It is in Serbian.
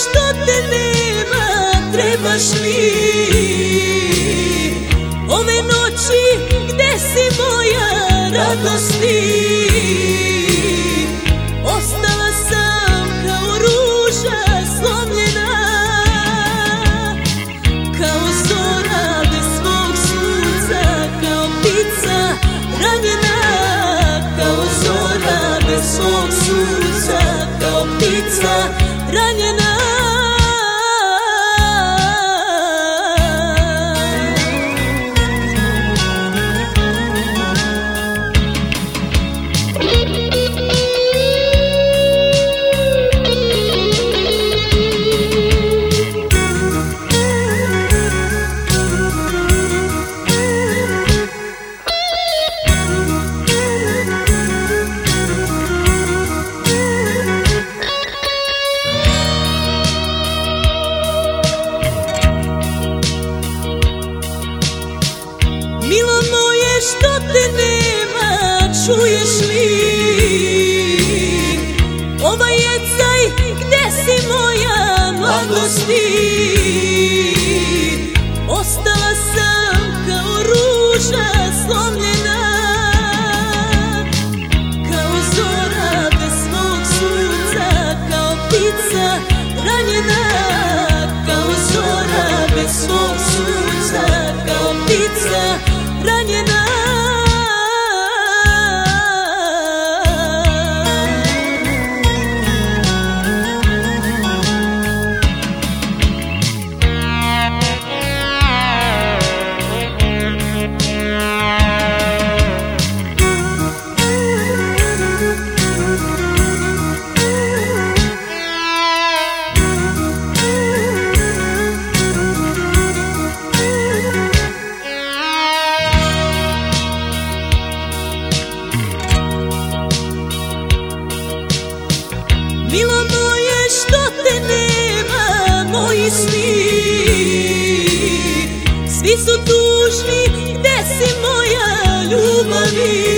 što te nema, trebaš mi. Ove noći gde si moja radosti, ostala sam kao ruža slomljena, kao zora bez svog sunca, kao ptica ranjena, kao zora bez svog sunca, kao ptica ranjena. Milo moje što te nema, čuješ li? Ovaj jecaj gde si moja mladosti, ostala sam kao ruža slomljena, kao zora bez svog sunca, kao ptica ranjena, kao zora bez svog sunca, kao ptica ranjena. Milo moje što te nema, moji sni svi su tužni, gde si moja ljubavi?